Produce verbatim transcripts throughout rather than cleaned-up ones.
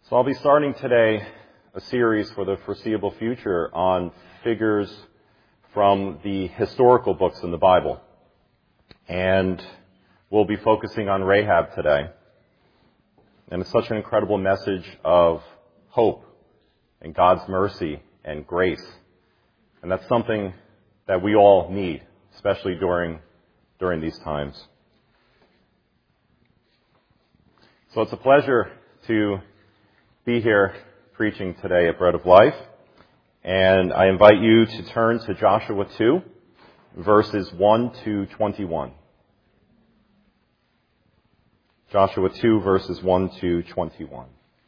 So I'll be starting today a series for the foreseeable future on figures from the historical books in the Bible. And we'll be focusing on Rahab today. And it's such an incredible message of hope and God's mercy and grace. And that's something that we all need, especially during, during these times. So it's a pleasure to be here preaching today at Bread of Life. And I invite you to turn to Joshua two, verses one to twenty-one. Joshua two, verses one to twenty-one.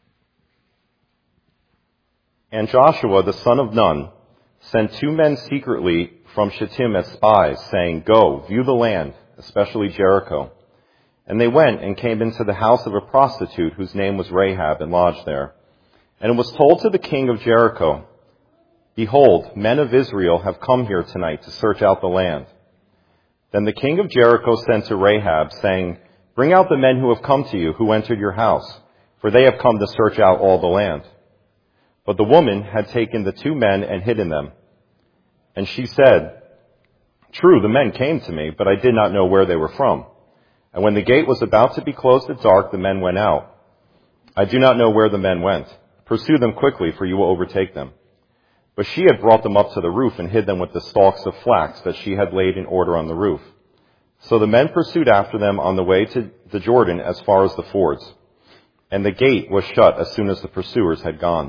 And Joshua, the son of Nun, sent two men secretly from Shittim as spies, saying, "Go, view the land, especially Jericho." And they went and came into the house of a prostitute whose name was Rahab, and lodged there. And it was told to the king of Jericho, "Behold, men of Israel have come here tonight to search out the land." Then the king of Jericho sent to Rahab, saying, "Bring out the men who have come to you, who entered your house, for they have come to search out all the land." But the woman had taken the two men and hidden them. And she said, "True, the men came to me, but I did not know where they were from. And when the gate was about to be closed at dark, the men went out. I do not know where the men went. Pursue them quickly, for you will overtake them." But she had brought them up to the roof and hid them with the stalks of flax that she had laid in order on the roof. So the men pursued after them on the way to the Jordan as far as the fords. And the gate was shut as soon as the pursuers had gone.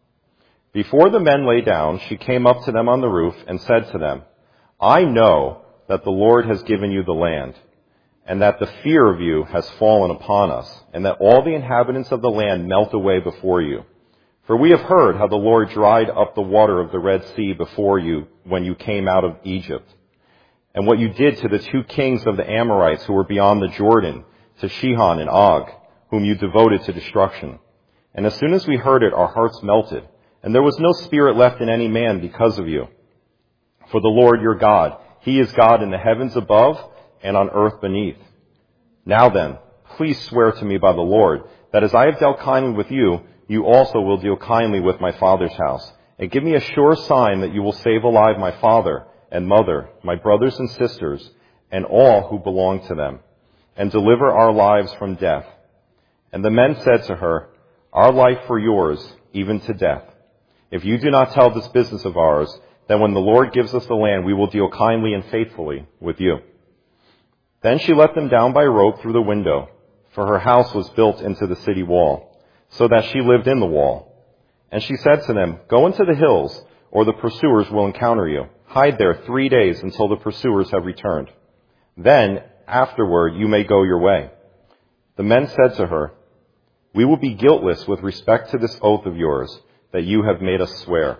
Before the men lay down, she came up to them on the roof and said to them, "I know that the Lord has given you the land, and that the fear of you has fallen upon us, and that all the inhabitants of the land melt away before you. For we have heard how the Lord dried up the water of the Red Sea before you when you came out of Egypt, and what you did to the two kings of the Amorites who were beyond the Jordan, to Sihon and Og, whom you devoted to destruction. And as soon as we heard it, our hearts melted, and there was no spirit left in any man because of you. For the Lord your God, He is God in the heavens above and on earth beneath. Now then, please swear to me by the Lord, that as I have dealt kindly with you, you also will deal kindly with my father's house, and give me a sure sign that you will save alive my father and mother, my brothers and sisters, and all who belong to them, and deliver our lives from death." And the men said to her, "Our life for yours, even to death. If you do not tell this business of ours, then when the Lord gives us the land, we will deal kindly and faithfully with you." Then she let them down by rope through the window, for her house was built into the city wall, so that she lived in the wall. And she said to them, "Go into the hills, or the pursuers will encounter you. Hide there three days until the pursuers have returned. Then, afterward, you may go your way." The men said to her, "We will be guiltless with respect to this oath of yours that you have made us swear.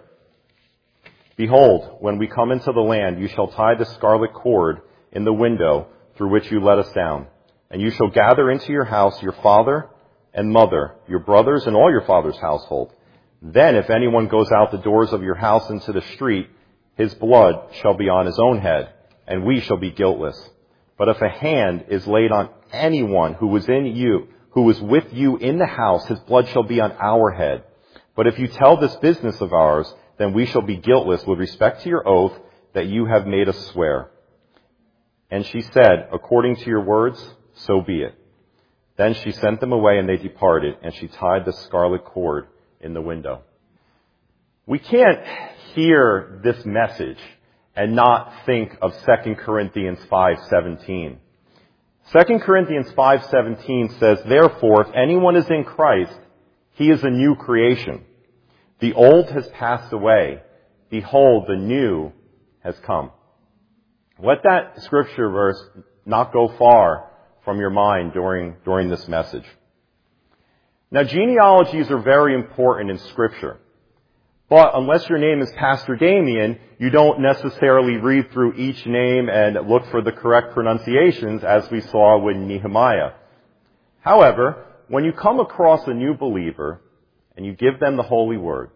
Behold, when we come into the land, you shall tie the scarlet cord in the window through which you let us down, and you shall gather into your house your father and mother, your brothers, and all your father's household. Then if anyone goes out the doors of your house into the street, his blood shall be on his own head, and we shall be guiltless. But if a hand is laid on anyone who was in you, who was with you in the house, his blood shall be on our head. But if you tell this business of ours, then we shall be guiltless with respect to your oath that you have made us swear." And she said, "According to your words, so be it." Then she sent them away, and they departed, and she tied the scarlet cord in the window. We can't hear this message and not think of Second Corinthians five seventeen. Second Corinthians five seventeen says, "Therefore, if anyone is in Christ, he is a new creation. The old has passed away. Behold, the new has come." Let that scripture verse not go far from your mind during, during this message. Now, genealogies are very important in Scripture. But unless your name is Pastor Damien, you don't necessarily read through each name and look for the correct pronunciations, as we saw with Nehemiah. However, when you come across a new believer and you give them the Holy Word,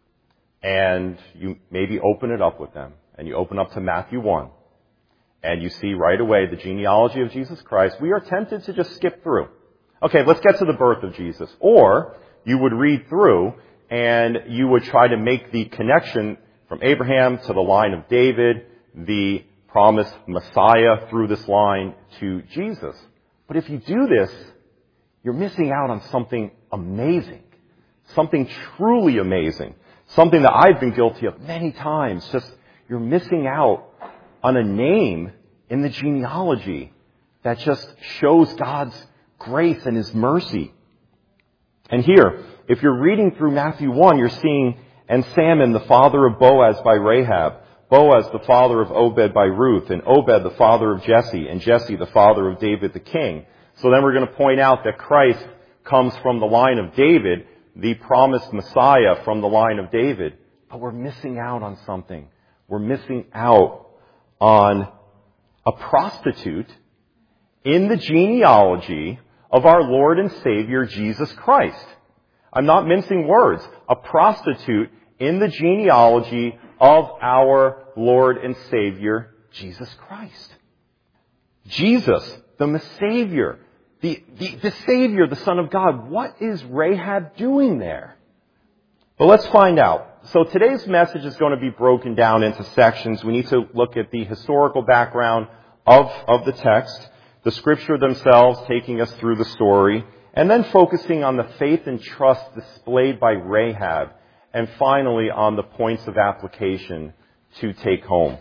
and you maybe open it up with them, and you open up to Matthew one, and you see right away the genealogy of Jesus Christ, we are tempted to just skip through. Okay, let's get to the birth of Jesus. Or you would read through and you would try to make the connection from Abraham to the line of David, the promised Messiah through this line to Jesus. But if you do this, you're missing out on something amazing, something truly amazing, something that I've been guilty of many times. Just you're missing out on a name in the genealogy that just shows God's grace and His mercy. And here, if you're reading through Matthew one, you're seeing, and Salmon, the father of Boaz by Rahab, Boaz, the father of Obed by Ruth, and Obed, the father of Jesse, and Jesse, the father of David the king. So then we're going to point out that Christ comes from the line of David, the promised Messiah from the line of David. But we're missing out on something. We're missing out on a prostitute in the genealogy of our Lord and Savior, Jesus Christ. I'm not mincing words. A prostitute in the genealogy of our Lord and Savior, Jesus Christ. Jesus, the Savior, the, the, the Savior, the Son of God. What is Rahab doing there? Well, let's find out. So today's message is going to be broken down into sections. We need to look at the historical background of, of the text, the scripture themselves taking us through the story, and then focusing on the faith and trust displayed by Rahab, and finally on the points of application to take home.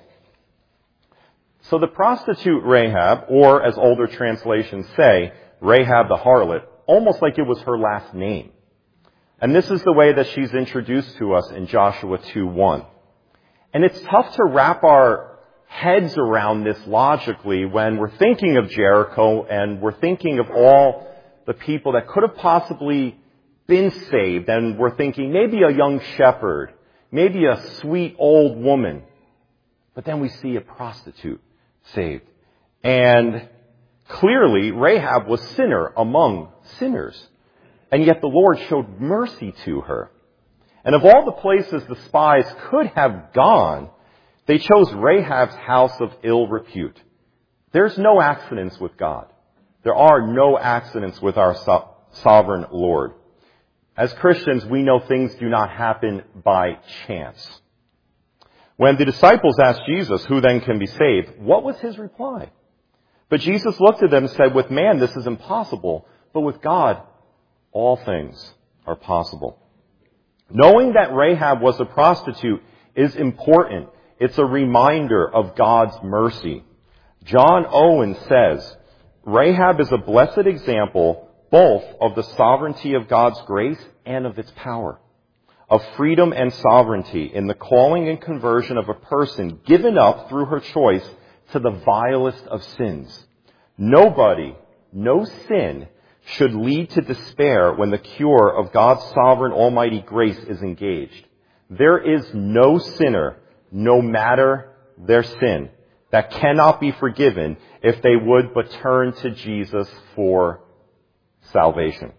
So the prostitute Rahab, or as older translations say, Rahab the harlot, almost like it was her last name. And this is the way that she's introduced to us in Joshua two one. And it's tough to wrap our heads around this logically when we're thinking of Jericho and we're thinking of all the people that could have possibly been saved, and we're thinking maybe a young shepherd, maybe a sweet old woman. But then we see a prostitute saved. And clearly Rahab was sinner among sinners. And yet the Lord showed mercy to her. And of all the places the spies could have gone, they chose Rahab's house of ill repute. There's no accidents with God. There are no accidents with our so- sovereign Lord. As Christians, we know things do not happen by chance. When the disciples asked Jesus, who then can be saved, what was his reply? But Jesus looked at them and said, with man this is impossible, but with God all things are possible. Knowing that Rahab was a prostitute is important. It's a reminder of God's mercy. John Owen says, Rahab is a blessed example both of the sovereignty of God's grace and of its power, of freedom and sovereignty in the calling and conversion of a person given up through her choice to the vilest of sins. Nobody, no sin, should lead to despair when the cure of God's sovereign almighty grace is engaged. There is no sinner, no matter their sin, that cannot be forgiven if they would but turn to Jesus for salvation.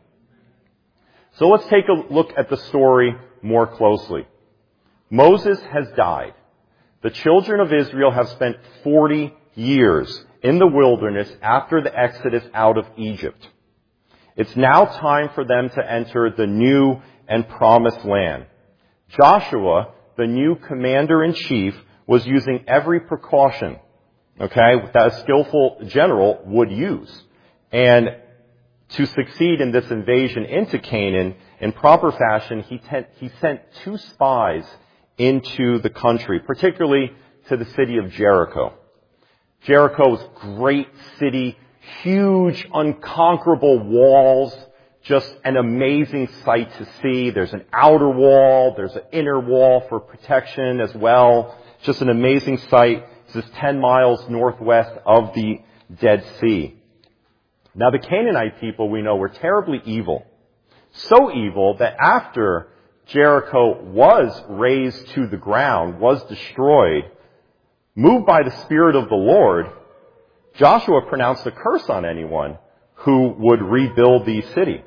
So let's take a look at the story more closely. Moses has died. The children of Israel have spent forty years in the wilderness after the exodus out of Egypt. It's now time for them to enter the new and promised land. Joshua, the new commander-in-chief, was using every precaution, okay, that a skillful general would use. And to succeed in this invasion into Canaan in proper fashion, he, te- he sent two spies into the country, particularly to the city of Jericho. Jericho's great city, huge, unconquerable walls, just an amazing sight to see. There's an outer wall, there's an inner wall for protection as well. Just an amazing sight. This is ten miles northwest of the Dead Sea. Now the Canaanite people, we know, were terribly evil. So evil that after Jericho was razed to the ground, was destroyed, moved by the Spirit of the Lord, Joshua pronounced a curse on anyone who would rebuild the city.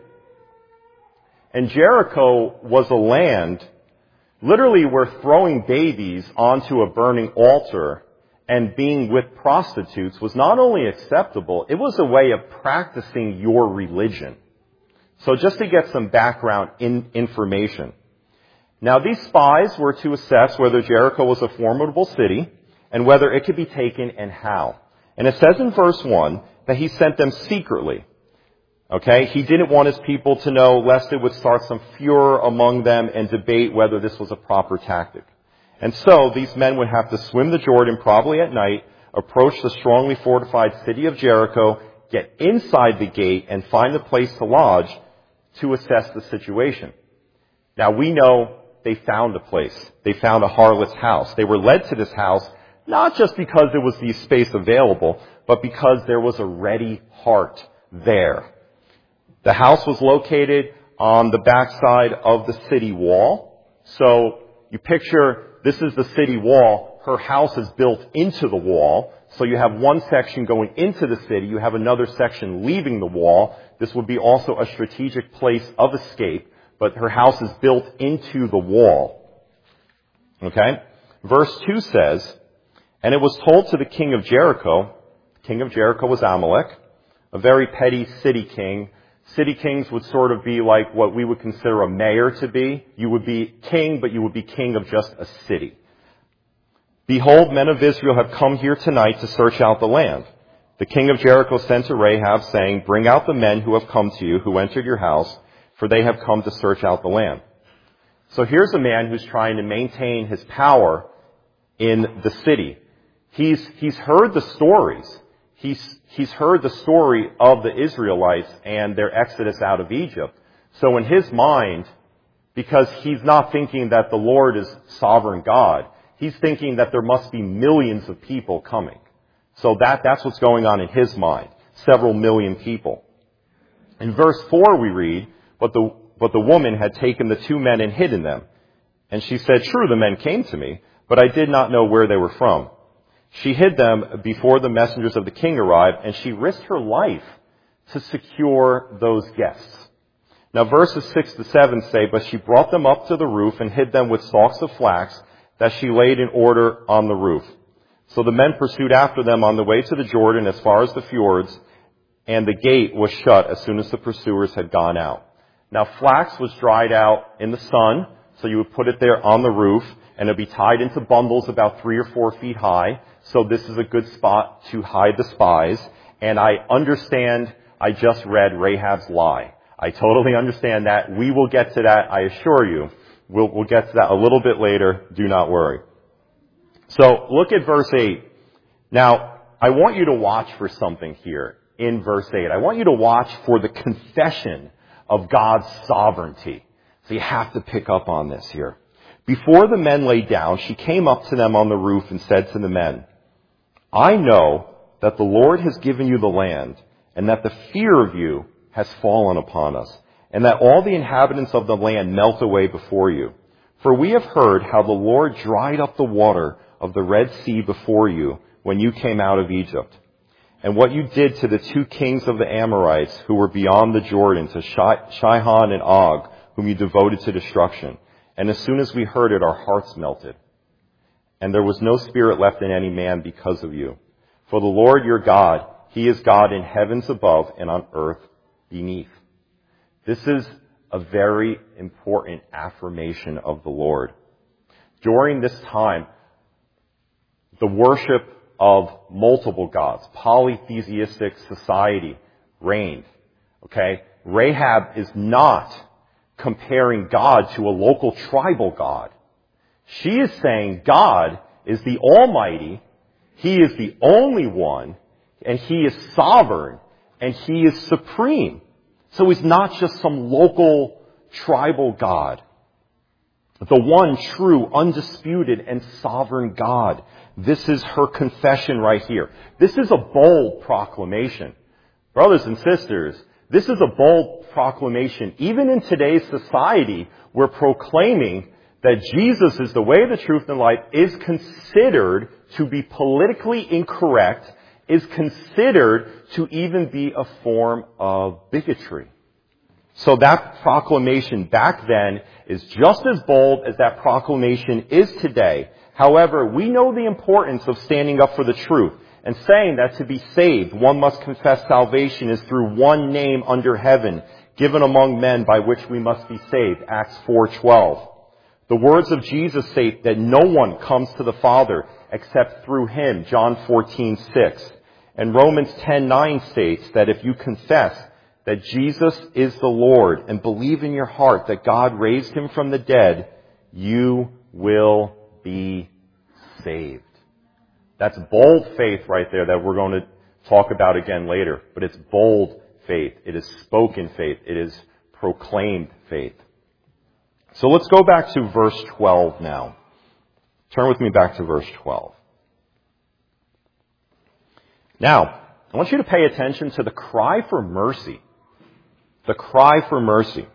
And Jericho was a land literally where throwing babies onto a burning altar and being with prostitutes was not only acceptable, it was a way of practicing your religion. So just to get some background in information. Now these spies were to assess whether Jericho was a formidable city and whether it could be taken and how. And it says in verse one that he sent them secretly. Okay? He didn't want his people to know lest it would start some furor among them and debate whether this was a proper tactic. And so these men would have to swim the Jordan probably at night, approach the strongly fortified city of Jericho, get inside the gate, and find a place to lodge to assess the situation. Now we know they found a place. They found a harlot's house. They were led to this house not just because there was the space available, but because there was a ready heart there. The house was located on the backside of the city wall. So you picture this is the city wall. Her house is built into the wall. So you have one section going into the city. You have another section leaving the wall. This would be also a strategic place of escape, but her house is built into the wall. Okay? Verse two says, and it was told to the king of Jericho, the king of Jericho was Amalek, a very petty city king. City kings would sort of be like what we would consider a mayor to be. You would be king, but you would be king of just a city. Behold, men of Israel have come here tonight to search out the land. The king of Jericho sent to Rahab, saying, bring out the men who have come to you, who entered your house, for they have come to search out the land. So here's a man who's trying to maintain his power in the city. He's, he's heard the stories. He's, he's heard the story of the Israelites and their exodus out of Egypt. So in his mind, because he's not thinking that the Lord is sovereign God, he's thinking that there must be millions of people coming. So that, that's what's going on in his mind. Several million people. In verse four we read, but the, but the woman had taken the two men and hidden them. And she said, true, the men came to me, but I did not know where they were from. She hid them before the messengers of the king arrived, and she risked her life to secure those guests. Now verses six to seven say, but she brought them up to the roof and hid them with stalks of flax that she laid in order on the roof. So the men pursued after them on the way to the Jordan as far as the fjords, and the gate was shut as soon as the pursuers had gone out. Now flax was dried out in the sun, so you would put it there on the roof, and it would be tied into bundles about three or four feet high. So this is a good spot to hide the spies. And I understand, I just read Rahab's lie. I totally understand that. We will get to that, I assure you. We'll, we'll get to that a little bit later. Do not worry. So look at verse eight. Now, I want you to watch for something here in verse eight. I want you to watch for the confession of God's sovereignty. So you have to pick up on this here. Before the men lay down, she came up to them on the roof and said to the men, I know that the Lord has given you the land, and that the fear of you has fallen upon us, and that all the inhabitants of the land melt away before you. For we have heard how the Lord dried up the water of the Red Sea before you when you came out of Egypt, and what you did to the two kings of the Amorites who were beyond the Jordan, to Sihon and Og, whom you devoted to destruction. And as soon as we heard it, our hearts melted. And there was no spirit left in any man because of you. For the Lord your God, He is God in heavens above and on earth beneath. This is a very important affirmation of the Lord. During this time, the worship of multiple gods, polytheistic society reigned. Okay? Rahab is not comparing God to a local tribal god. She is saying God is the Almighty, He is the only one, and He is sovereign, and He is supreme. So He's not just some local tribal God. The one true, undisputed, and sovereign God. This is her confession right here. This is a bold proclamation. Brothers and sisters, this is a bold proclamation. Even in today's society, we're proclaiming that Jesus is the way, the truth, and life is considered to be politically incorrect, is considered to even be a form of bigotry. So that proclamation back then is just as bold as that proclamation is today. However, we know the importance of standing up for the truth and saying that to be saved, one must confess salvation is through one name under heaven given among men by which we must be saved, Acts four twelve. The words of Jesus say that no one comes to the Father except through him, John fourteen six. And Romans ten nine states that if you confess that Jesus is the Lord and believe in your heart that God raised him from the dead, you will be saved. That's bold faith right there that we're going to talk about again later. But it's bold faith. It is spoken faith. It is proclaimed faith. So let's go back to verse twelve now. Turn with me back to verse twelve. Now, I want you to pay attention to the cry for mercy. The cry for mercy.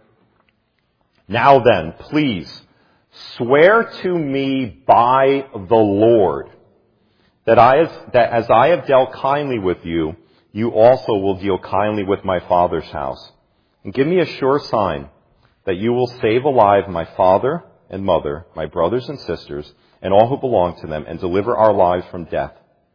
Now then, please, swear to me by the Lord that I have, that as I have dealt kindly with you, you also will deal kindly with my father's house. And give me a sure sign that you will save alive my father and mother, my brothers and sisters, and all who belong to them, and deliver our lives from death.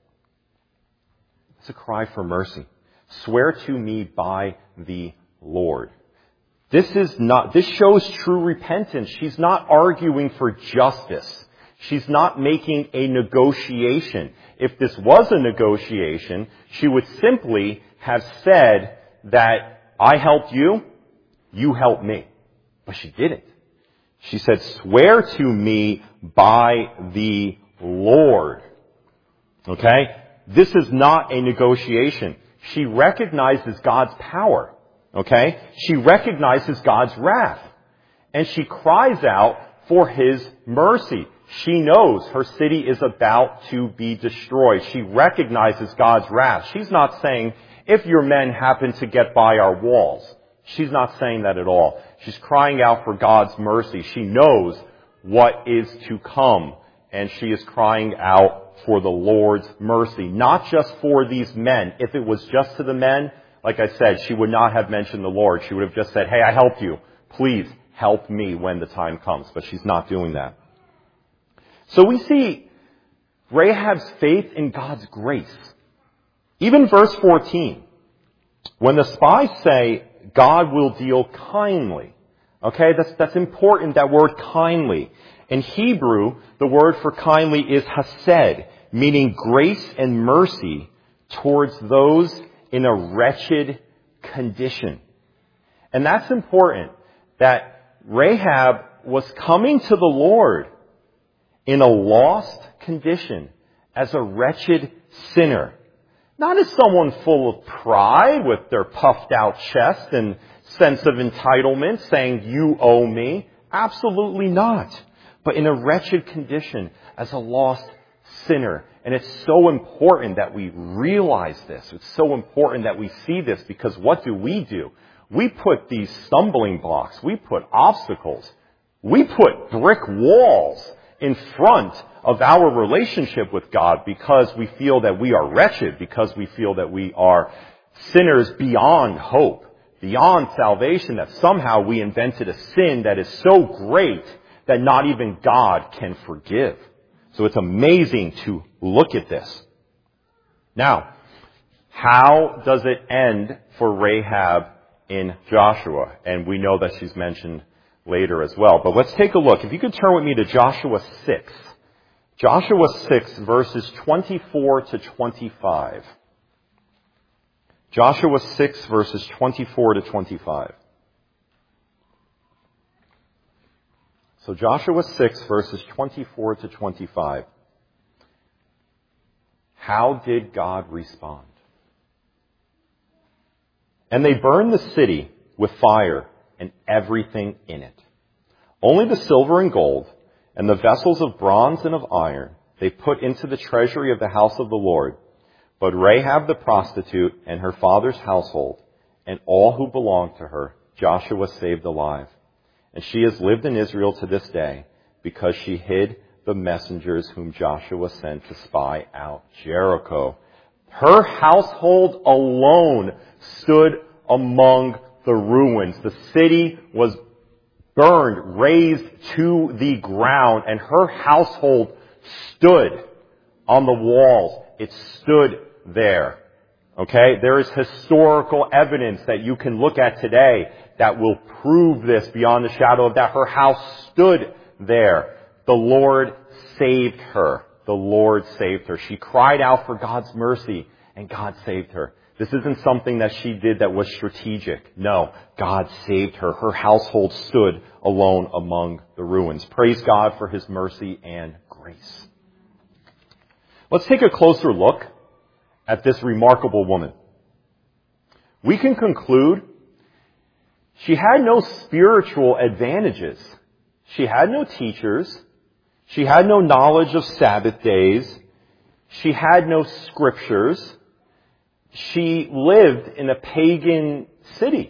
It's a cry for mercy. Swear to me by the Lord. This is not, this shows true repentance. She's not arguing for justice. She's not making a negotiation. If this was a negotiation, she would simply have said that I helped you, you helped me. But she didn't. She said, swear to me by the Lord. Okay? This is not a negotiation. She recognizes God's power. Okay? She recognizes God's wrath. And she cries out for his mercy. She knows her city is about to be destroyed. She recognizes God's wrath. She's not saying, if your men happen to get by our walls. She's not saying that at all. She's crying out for God's mercy. She knows what is to come. And she is crying out for the Lord's mercy. Not just for these men. If it was just to the men, like I said, she would not have mentioned the Lord. She would have just said, hey, I helped you. Please help me when the time comes. But she's not doing that. So we see Rahab's faith in God's grace. Even verse fourteen. When the spies say, God will deal kindly. Okay, that's, that's important, that word kindly. In Hebrew, the word for kindly is hesed, meaning grace and mercy towards those in a wretched condition. And that's important, that Rahab was coming to the Lord in a lost condition as a wretched sinner. Not as someone full of pride with their puffed out chest and sense of entitlement saying, you owe me. Absolutely not. But in a wretched condition as a lost sinner. And it's so important that we realize this. It's so important that we see this, because what do we do? We put these stumbling blocks. We put obstacles. We put brick walls in front of our relationship with God because we feel that we are wretched, because we feel that we are sinners beyond hope, beyond salvation, that somehow we invented a sin that is so great that not even God can forgive. So it's amazing to look at this. Now, how does it end for Rahab in Joshua? And we know that she's mentioned later as well. But let's take a look. If you could turn with me to Joshua six. Joshua six, verses twenty-four to twenty-five. Joshua six, verses twenty-four to twenty-five. So Joshua six, verses twenty-four to twenty-five. How did God respond? And they burned the city with fire and everything in it. Only the silver and gold and the vessels of bronze and of iron they put into the treasury of the house of the Lord. But Rahab the prostitute and her father's household and all who belonged to her, Joshua saved alive. And she has lived in Israel to this day because she hid the messengers whom Joshua sent to spy out Jericho. Her household alone stood among the ruins. The city was burned, razed to the ground, and her household stood on the walls. It stood there. Okay? There is historical evidence that you can look at today that will prove this beyond the shadow of doubt. Her house stood there. The Lord saved her. The Lord saved her. She cried out for God's mercy, and God saved her. This isn't something that she did that was strategic. No, God saved her. Her household stood alone among the ruins. Praise God for His mercy and grace. Let's take a closer look at this remarkable woman. We can conclude she had no spiritual advantages. She had no teachers. She had no knowledge of Sabbath days. She had no scriptures. She lived in a pagan city.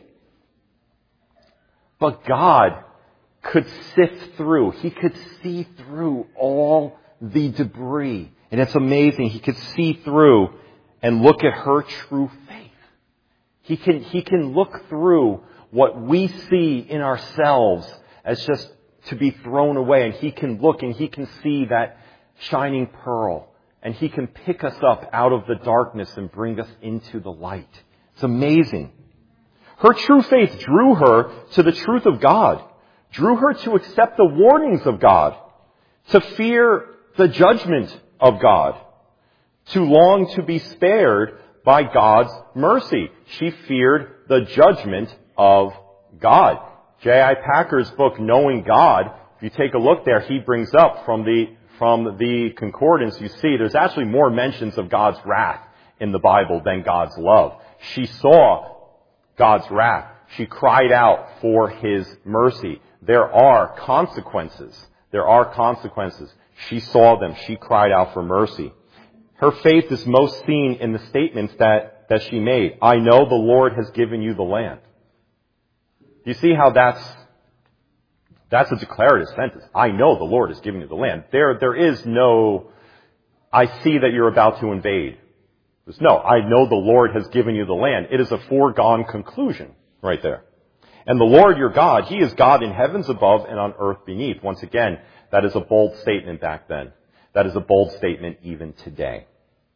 But God could sift through. He could see through all the debris. And it's amazing. He could see through and look at her true faith. He can, he can look through what we see in ourselves as just to be thrown away. And He can look and He can see that shining pearl. And He can pick us up out of the darkness and bring us into the light. It's amazing. Her true faith drew her to the truth of God, drew her to accept the warnings of God, to fear the judgment of God, to long to be spared by God's mercy. She feared the judgment of God. J I Packer's book, Knowing God, if you take a look there, he brings up from the From the concordance, you see there's actually more mentions of God's wrath in the Bible than God's love. She saw God's wrath. She cried out for His mercy. There are consequences. There are consequences. She saw them. She cried out for mercy. Her faith is most seen in the statements that, that she made. I know the Lord has given you the land. You see how that's That's a declarative sentence. I know the Lord has given you the land. There, there is no, I see that you're about to invade. There's no, I know the Lord has given you the land. It is a foregone conclusion right there. And the Lord your God, He is God in heavens above and on earth beneath. Once again, that is a bold statement back then. That is a bold statement even today.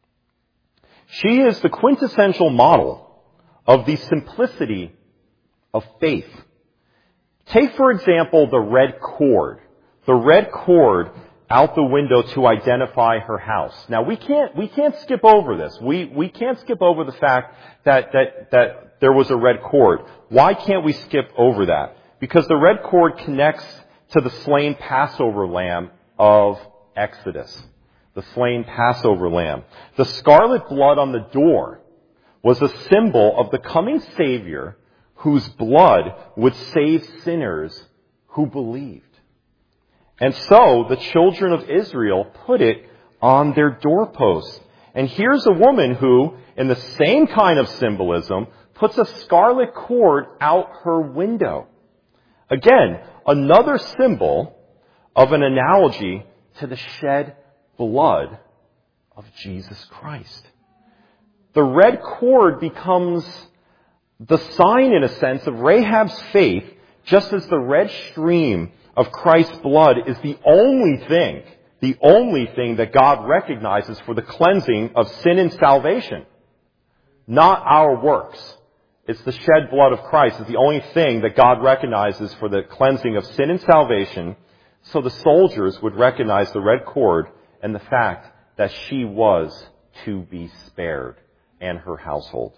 She is the quintessential model of the simplicity of faith. Take, for example, the red cord. The red cord out the window to identify her house. Now, we can't, we can't skip over this. We, we can't skip over the fact that, that, that there was a red cord. Why can't we skip over that? Because the red cord connects to the slain Passover lamb of Exodus. The slain Passover lamb. The scarlet blood on the door was a symbol of the coming Savior whose blood would save sinners who believed. And so the children of Israel put it on their doorposts. And here's a woman who, in the same kind of symbolism, puts a scarlet cord out her window. Again, another symbol of an analogy to the shed blood of Jesus Christ. The red cord becomes the sign, in a sense, of Rahab's faith, just as the red stream of Christ's blood is the only thing, the only thing that God recognizes for the cleansing of sin and salvation. Not our works. It's the shed blood of Christ is the only thing that God recognizes for the cleansing of sin and salvation. So the soldiers would recognize the red cord and the fact that she was to be spared and her household.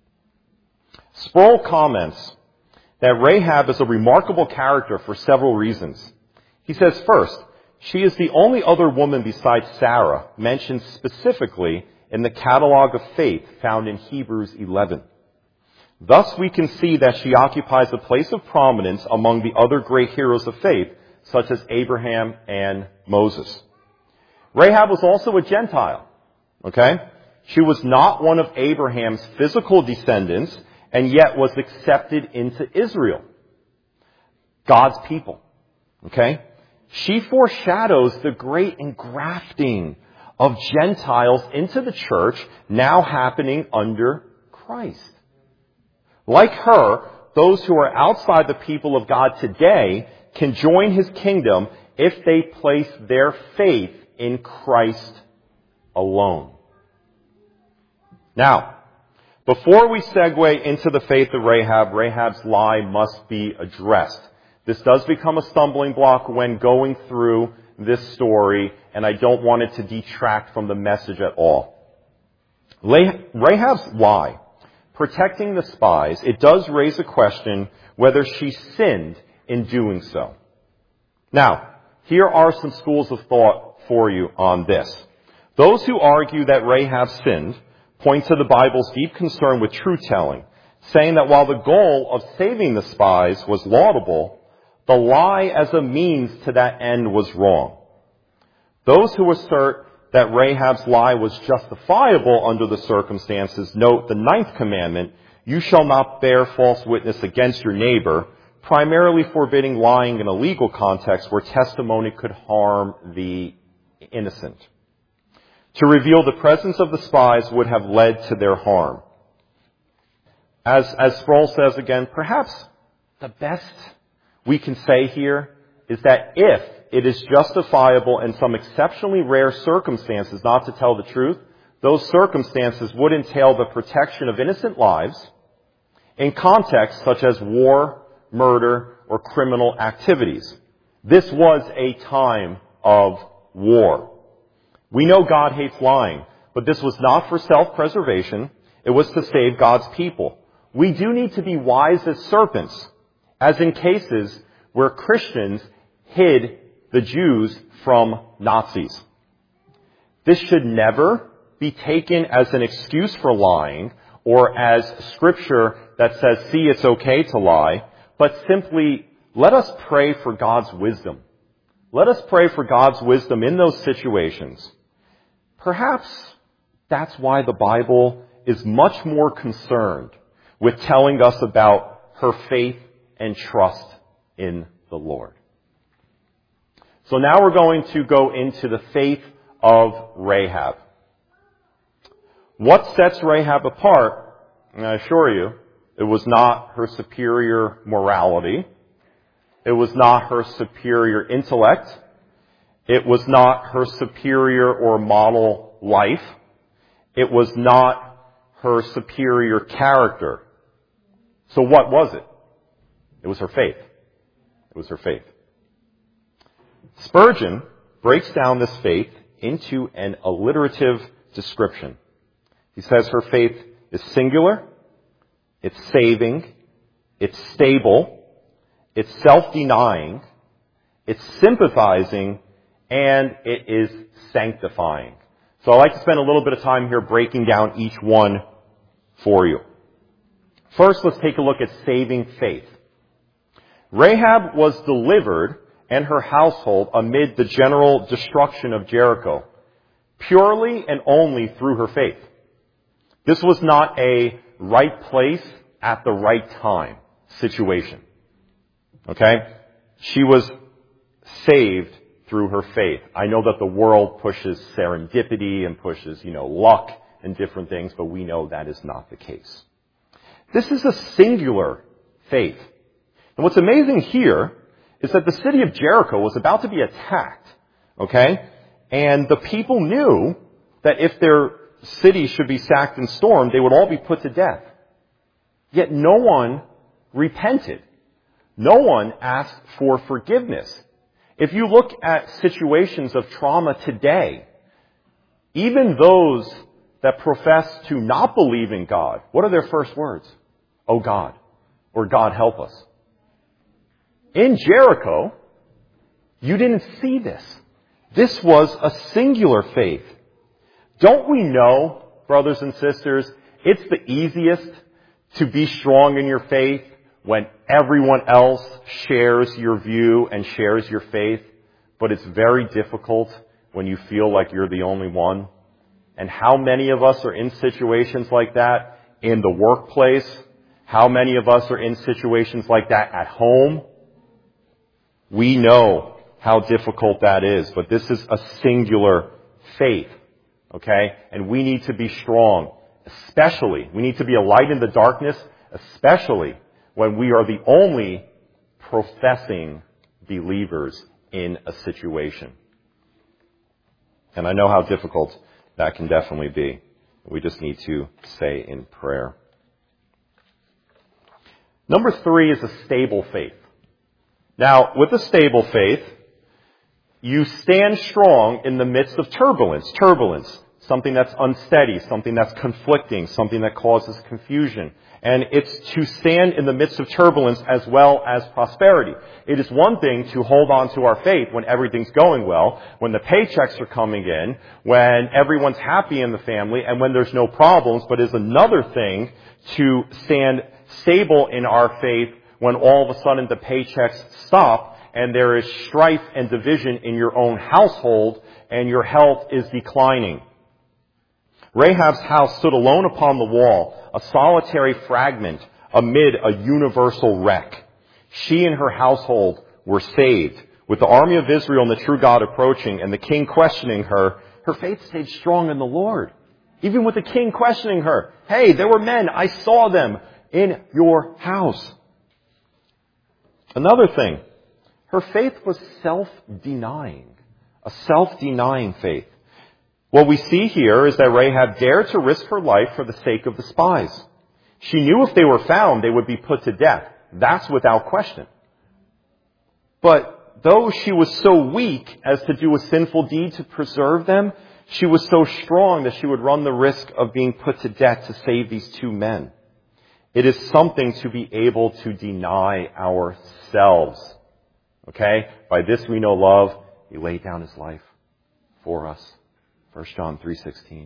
Sproul comments that Rahab is a remarkable character for several reasons. He says, first, she is the only other woman besides Sarah mentioned specifically in the catalog of faith found in Hebrews eleven. Thus we can see that she occupies a place of prominence among the other great heroes of faith, such as Abraham and Moses. Rahab was also a Gentile, okay? She was not one of Abraham's physical descendants, and yet was accepted into Israel, God's people. Okay? She foreshadows the great engrafting of Gentiles into the church now happening under Christ. Like her, those who are outside the people of God today can join His kingdom if they place their faith in Christ alone. Now, Before we segue into the faith of Rahab, Rahab's lie must be addressed. This does become a stumbling block when going through this story, and I don't want it to detract from the message at all. Rahab's lie, protecting the spies, it does raise a question whether she sinned in doing so. Now, here are some schools of thought for you on this. Those who argue that Rahab sinned point to the Bible's deep concern with truth-telling, saying that while the goal of saving the spies was laudable, the lie as a means to that end was wrong. Those who assert that Rahab's lie was justifiable under the circumstances note the ninth commandment, "You shall not bear false witness against your neighbor," primarily forbidding lying in a legal context where testimony could harm the innocent. To reveal the presence of the spies would have led to their harm. As, as Sproul says again, perhaps the best we can say here is that if it is justifiable in some exceptionally rare circumstances not to tell the truth, those circumstances would entail the protection of innocent lives in contexts such as war, murder, or criminal activities. This was a time of war. We know God hates lying, but this was not for self-preservation. It was to save God's people. We do need to be wise as serpents, as in cases where Christians hid the Jews from Nazis. This should never be taken as an excuse for lying or as scripture that says, see, it's okay to lie, but simply let us pray for God's wisdom. Let us pray for God's wisdom in those situations. Perhaps that's why the Bible is much more concerned with telling us about her faith and trust in the Lord. So now we're going to go into the faith of Rahab. What sets Rahab apart? And I assure you, it was not her superior morality. It was not her superior intellect. It was not her superior or model life. It was not her superior character. So what was it? It was her faith. It was her faith. Spurgeon breaks down this faith into an alliterative description. He says her faith is singular, it's saving, it's stable, it's self-denying, it's sympathizing, and it is sanctifying. So I'd like to spend a little bit of time here breaking down each one for you. First, let's take a look at saving faith. Rahab was delivered and her household amid the general destruction of Jericho, purely and only through her faith. This was not a right place at the right time situation. Okay? She was saved through her faith. I know that the world pushes serendipity and pushes, you know, luck and different things, but we know that is not the case. This is a singular faith. And what's amazing here is that the city of Jericho was about to be attacked, okay? And the people knew that if their city should be sacked and stormed, they would all be put to death. Yet no one repented. No one asked for forgiveness. If you look at situations of trauma today, even those that profess to not believe in God, what are their first words? Oh God, or God help us. In Jericho, you didn't see this. This was a singular faith. Don't we know, brothers and sisters, it's the easiest to be strong in your faith when everyone else shares your view and shares your faith, but it's very difficult when you feel like you're the only one. And how many of us are in situations like that in the workplace? How many of us are in situations like that at home? We know how difficult that is, but this is a singular faith, okay? And we need to be strong, especially, we need to be a light in the darkness, especially when we are the only professing believers in a situation. And I know how difficult that can definitely be. We just need to say in prayer. Number three is a stable faith. Now, with a stable faith, you stand strong in the midst of turbulence. Turbulence, something that's unsteady, something that's conflicting, something that causes confusion. And it's to stand in the midst of turbulence as well as prosperity. It is one thing to hold on to our faith when everything's going well, when the paychecks are coming in, when everyone's happy in the family, and when there's no problems, but it's another thing to stand stable in our faith when all of a sudden the paychecks stop and there is strife and division in your own household and your health is declining. Rahab's house stood alone upon the wall, a solitary fragment amid a universal wreck. She and her household were saved. With the army of Israel and the true God approaching and the king questioning her, her faith stayed strong in the Lord. Even with the king questioning her, hey, there were men, I saw them in your house. Another thing, her faith was self-denying, a self-denying faith. What we see here is that Rahab dared to risk her life for the sake of the spies. She knew if they were found, they would be put to death. That's without question. But though she was so weak as to do a sinful deed to preserve them, she was so strong that she would run the risk of being put to death to save these two men. It is something to be able to deny ourselves. Okay? By this we know love. He laid down his life for us. First John three sixteen.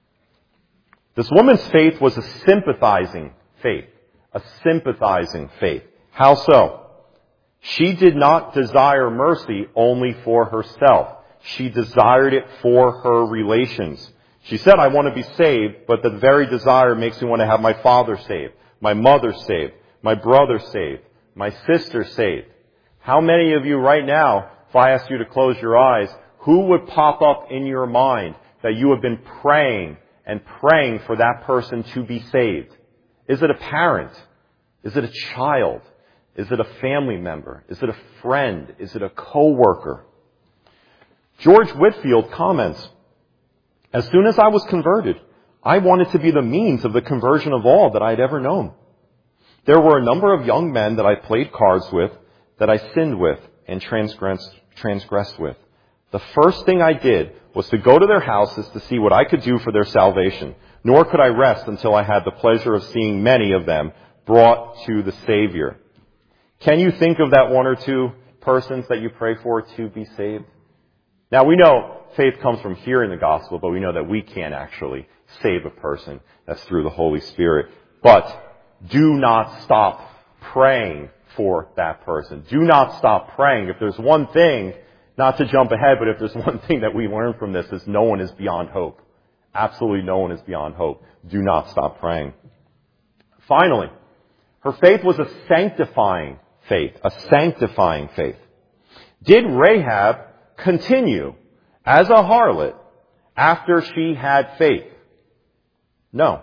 This woman's faith was a sympathizing faith. A sympathizing faith. How so? She did not desire mercy only for herself. She desired it for her relations. She said, I want to be saved, but the very desire makes me want to have my father saved, my mother saved, my brother saved, my sister saved. How many of you right now, if I asked you to close your eyes, who would pop up in your mind that you have been praying and praying for that person to be saved? Is it a parent? Is it a child? Is it a family member? Is it a friend? Is it a coworker? George Whitfield comments, as soon as I was converted, I wanted to be the means of the conversion of all that I'd ever known. There were a number of young men that I played cards with, that I sinned with and transgressed, transgressed with. The first thing I did was to go to their houses to see what I could do for their salvation, nor could I rest until I had the pleasure of seeing many of them brought to the Savior. Can you think of that one or two persons that you pray for to be saved? Now we know faith comes from hearing the gospel, but we know that we can't actually save a person. That's through the Holy Spirit. But do not stop praying for that person. Do not stop praying. If there's one thing, not to jump ahead, but if there's one thing that we learn from this, is no one is beyond hope. Absolutely no one is beyond hope. Do not stop praying. Finally, her faith was a sanctifying faith, a sanctifying faith. Did Rahab continue as a harlot after she had faith? No.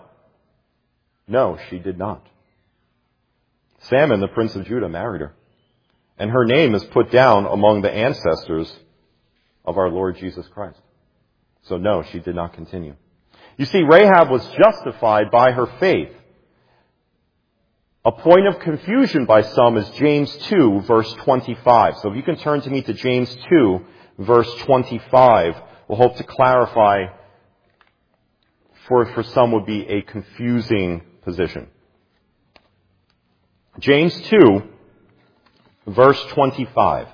No, she did not. Salmon, the prince of Judah, married her. And her name is put down among the ancestors of our Lord Jesus Christ. So no, she did not continue. You see, Rahab was justified by her faith. A point of confusion by some is James two, verse twenty-five. So if you can turn to me to James two, verse twenty-five, we'll hope to clarify for, for some would be a confusing position. James two, verse twenty-five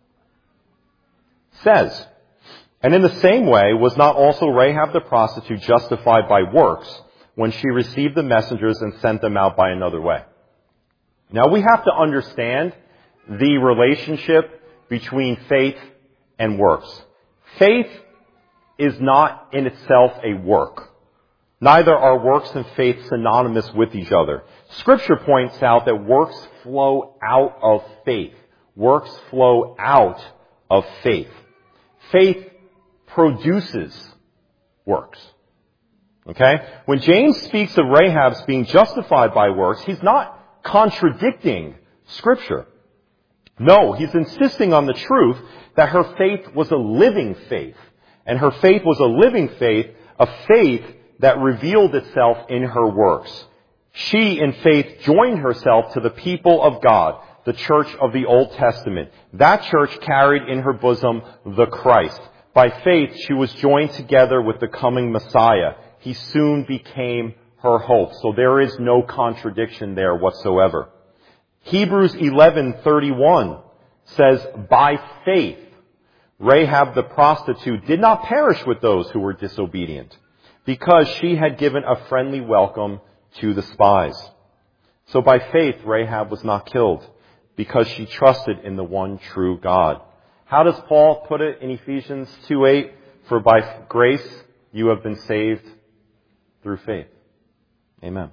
says, and in the same way was not also Rahab the prostitute justified by works when she received the messengers and sent them out by another way? Now we have to understand the relationship between faith and works. Faith is not in itself a work. Neither are works and faith synonymous with each other. Scripture points out that works flow out of faith. Works flow out of faith. Faith produces works. Okay? When James speaks of Rahab's being justified by works, he's not contradicting Scripture. No, he's insisting on the truth that her faith was a living faith. And her faith was a living faith, a faith that revealed itself in her works. She, in faith, joined herself to the people of God, the church of the Old Testament. That church carried in her bosom the Christ. By faith, she was joined together with the coming Messiah. He soon became her hope. So there is no contradiction there whatsoever. Hebrews eleven thirty-one says, by faith, Rahab the prostitute did not perish with those who were disobedient, because she had given a friendly welcome to the spies. So by faith, Rahab was not killed, because she trusted in the one true God. How does Paul put it in Ephesians two eight? For by grace you have been saved through faith. Amen.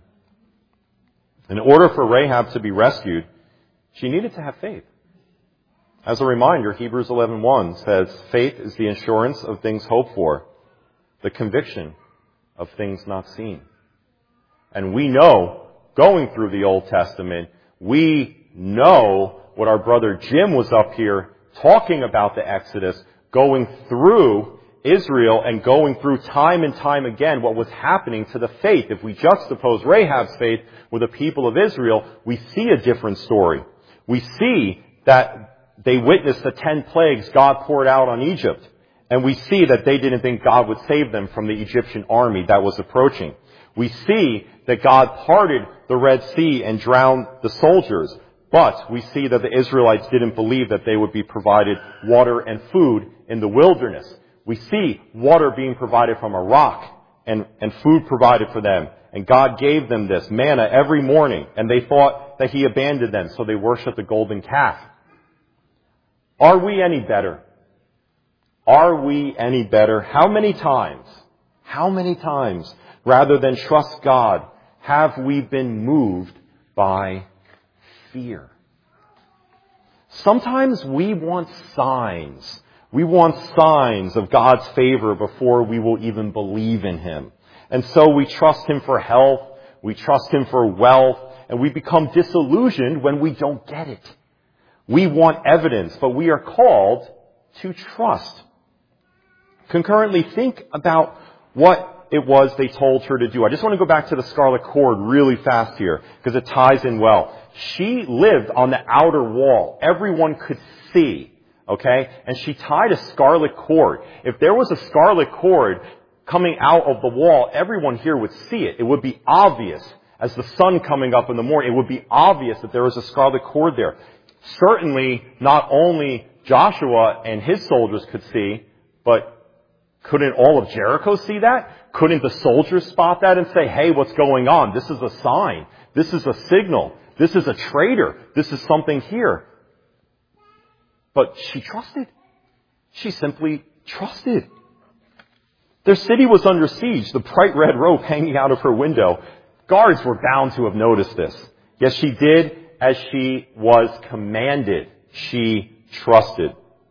In order for Rahab to be rescued, she needed to have faith. As a reminder, Hebrews eleven one says, faith is the assurance of things hoped for, the conviction of things not seen. And we know, going through the Old Testament, we know what our brother Jim was up here talking about the Exodus, going through Israel and going through time and time again what was happening to the faith. If we juxtapose Rahab's faith with the people of Israel, we see a different story. We see that they witnessed the ten plagues God poured out on Egypt. And we see that they didn't think God would save them from the Egyptian army that was approaching. We see that God parted the Red Sea and drowned the soldiers. But we see that the Israelites didn't believe that they would be provided water and food in the wilderness. We see water being provided from a rock and, and food provided for them. And God gave them this manna every morning. And they thought that He abandoned them, so they worshiped the golden calf. Are we any better? Are we any better? How many times, how many times, rather than trust God, have we been moved by fear? Sometimes we want signs. We want signs of God's favor before we will even believe in Him. And so we trust Him for health, we trust Him for wealth, and we become disillusioned when we don't get it. We want evidence, but we are called to trust. Concurrently, think about what it was they told her to do. I just want to go back to the scarlet cord really fast here, because it ties in well. She lived on the outer wall. Everyone could see. Okay? And she tied a scarlet cord. If there was a scarlet cord coming out of the wall, everyone here would see it. It would be obvious. As the sun coming up in the morning, it would be obvious that there was a scarlet cord there. Certainly, not only Joshua and his soldiers could see, but couldn't all of Jericho see that? Couldn't the soldiers spot that and say, hey, what's going on? This is a sign. This is a signal. This is a traitor. This is something here. But she trusted. She simply trusted. Their city was under siege, the bright red rope hanging out of her window. Guards were bound to have noticed this. Yes, she did as she was commanded. She trusted.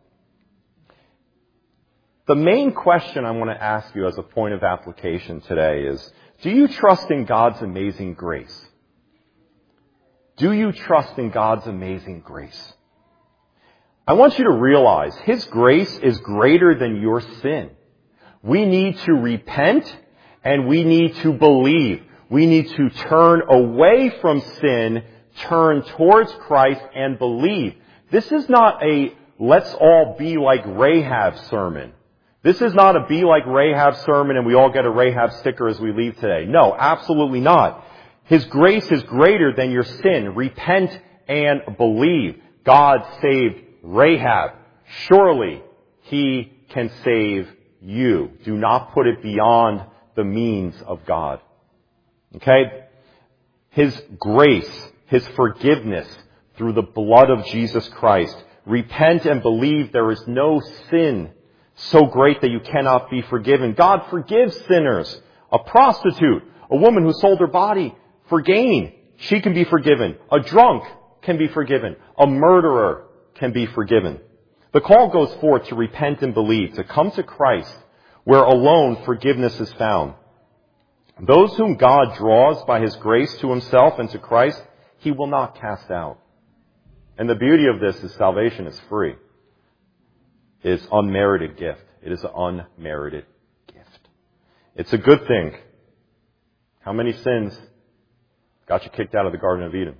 The main question I want to ask you as a point of application today is, do you trust in God's amazing grace? Do you trust in God's amazing grace? I want you to realize His grace is greater than your sin. We need to repent and we need to believe. We need to turn away from sin, turn towards Christ and believe. This is not a let's all be like Rahab sermon. This is not a be like Rahab sermon and we all get a Rahab sticker as we leave today. No, absolutely not. His grace is greater than your sin. Repent and believe. God saved Rahab. Surely He can save you. Do not put it beyond the means of God. Okay? His grace, His forgiveness through the blood of Jesus Christ. Repent and believe there is no sin so great that you cannot be forgiven. God forgives sinners. A prostitute, a woman who sold her body for gain, she can be forgiven. A drunk can be forgiven. A murderer can be forgiven. The call goes forth to repent and believe, to come to Christ, where alone forgiveness is found. Those whom God draws by His grace to Himself and to Christ, He will not cast out. And the beauty of this is salvation is free. It is unmerited gift. It is an unmerited gift. It's a good thing How many sins got you kicked out of the Garden of Eden?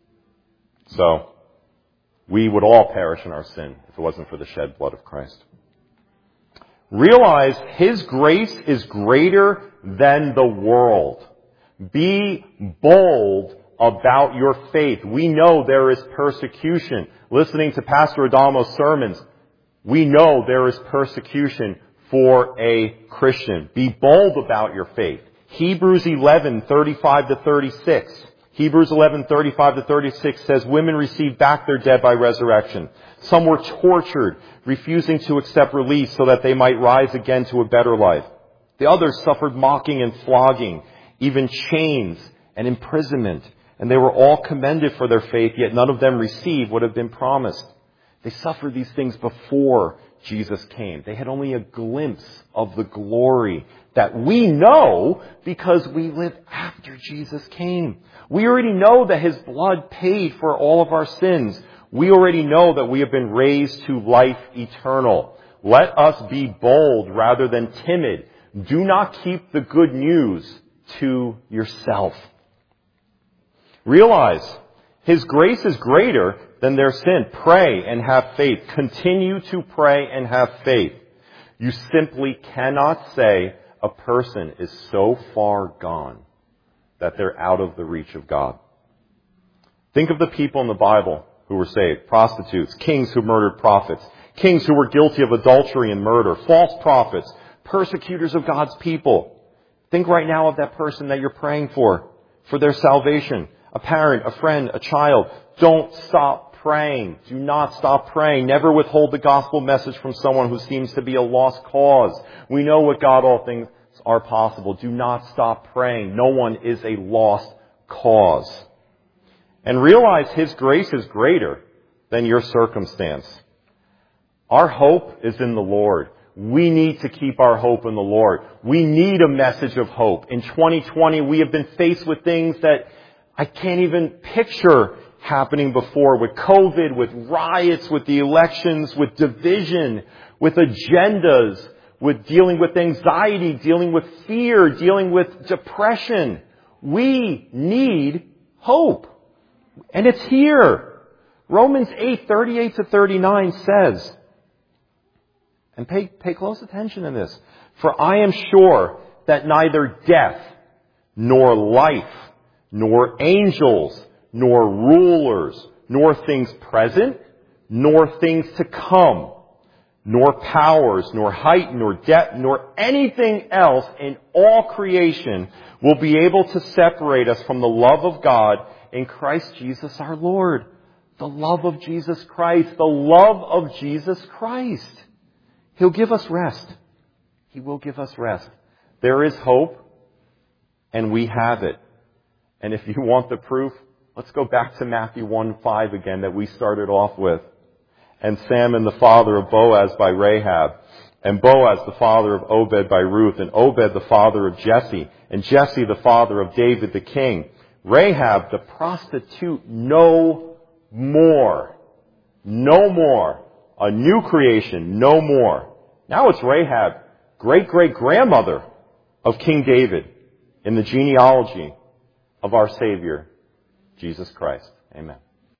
So, we would all perish in our sin if it wasn't for the shed blood of Christ. Realize His grace is greater than the world. Be bold about your faith. We know there is persecution. Listening to Pastor Adalmo's sermons, we know there is persecution for a Christian. Be bold about your faith. Hebrews eleven, thirty-five to thirty-six. Hebrews eleven, thirty-five to thirty-six says, women received back their dead by resurrection. Some were tortured, refusing to accept release so that they might rise again to a better life. The others suffered mocking and flogging, even chains and imprisonment. And they were all commended for their faith, yet none of them received what had been promised. They suffered these things before Jesus came. They had only a glimpse of the glory that we know because we live after Jesus came. We already know that His blood paid for all of our sins. We already know that we have been raised to life eternal. Let us be bold rather than timid. Do not keep the good news to yourself. Realize His grace is greater than their sin. Pray and have faith. Continue to pray and have faith. You simply cannot say a person is so far gone that they're out of the reach of God. Think of the people in the Bible who were saved. Prostitutes, kings who murdered prophets, kings who were guilty of adultery and murder, false prophets, persecutors of God's people. Think right now of that person that you're praying for, for their salvation. A parent, a friend, a child. Don't stop praying. Do not stop praying. Never withhold the gospel message from someone who seems to be a lost cause. We know with God all things are possible. Do not stop praying. No one is a lost cause. And realize His grace is greater than your circumstance. Our hope is in the Lord. We need to keep our hope in the Lord. We need a message of hope. In twenty twenty, we have been faced with things that I can't even picture happening before, with COVID, with riots, with the elections, with division, with agendas, with dealing with anxiety, dealing with fear, dealing with depression. We need hope. And it's here. Romans eight, thirty-eight to thirty-nine says, and pay, pay close attention to this, for I am sure that neither death, nor life, nor angels, nor rulers, nor things present, nor things to come, nor powers, nor height, nor depth, nor anything else in all creation will be able to separate us from the love of God in Christ Jesus our Lord. The love of Jesus Christ. The love of Jesus Christ. He'll give us rest. He will give us rest. There is hope, and we have it. And if you want the proof, let's go back to Matthew one five again that we started off with. And Salmon, the father of Boaz by Rahab. And Boaz, the father of Obed by Ruth. And Obed, the father of Jesse. And Jesse, the father of David the king. Rahab, the prostitute, no more. No more. A new creation, no more. Now it's Rahab, great-great-grandmother of King David in the genealogy of our Savior, Jesus Christ. Amen.